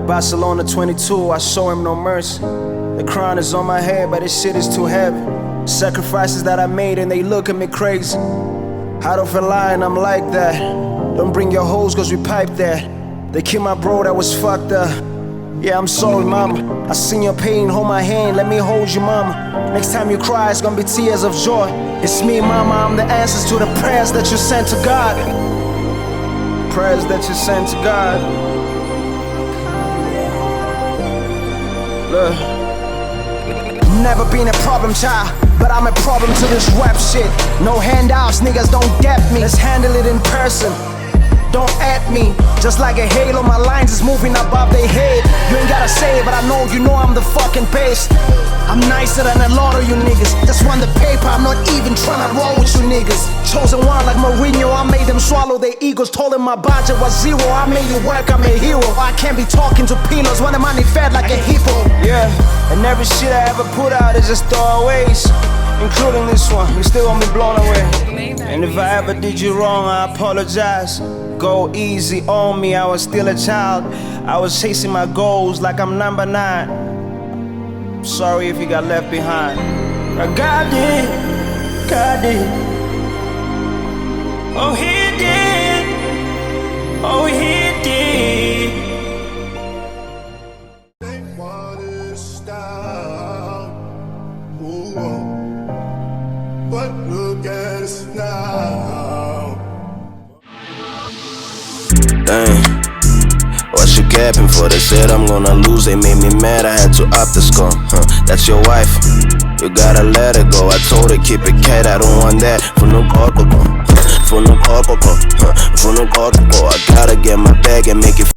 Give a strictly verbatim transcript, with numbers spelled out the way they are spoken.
Barcelona twenty-two, I show him no mercy. The crown is on my head, but this shit is too heavy. Sacrifices that I made and they look at me crazy. I don't feel lying, I'm like that. Don't bring your hoes cause we pipe that. They killed my bro that was fucked up. Yeah, I'm sorry, mama. I seen your pain, hold my hand, let me hold you, mama. Next time you cry, it's gonna be tears of joy. It's me, mama, I'm the answers to the prayers that you sent to God. Prayers that you sent to God. Look. Never been a problem child, but I'm a problem to this rap shit. No handouts, niggas don't get me. Let's handle it in person. Don't at me, just like a halo, my lines is moving above their head. You ain't gotta say it, but I know you know I'm the fucking best. I'm nicer than a lot of you niggas. Just want the paper, I'm not even tryna roll with you niggas. Chosen one like Mourinho, I made them swallow their egos. Told them my budget was zero, I made it work, I'm a hero. I can't be talking to pillows when the money fed like a hippo. Yeah, and every shit I ever put out is just throwaways, including this one, you still want me blown away. And if I ever did you wrong, I apologize. Go easy on me, I was still a child. I was chasing my goals like I'm number nine. Sorry if you got left behind. I got it, got it. Oh, he did. Oh, he did. They wanted to stop. Ooh, but look at us now. Dang, what you capping for? They said I'm gonna lose, they made me mad, I had to up the score. Huh, that's your wife, you gotta let her go. I told her keep it cat, I don't want that. For no corpo, for no corpo, for no corpo. I gotta get my bag and make it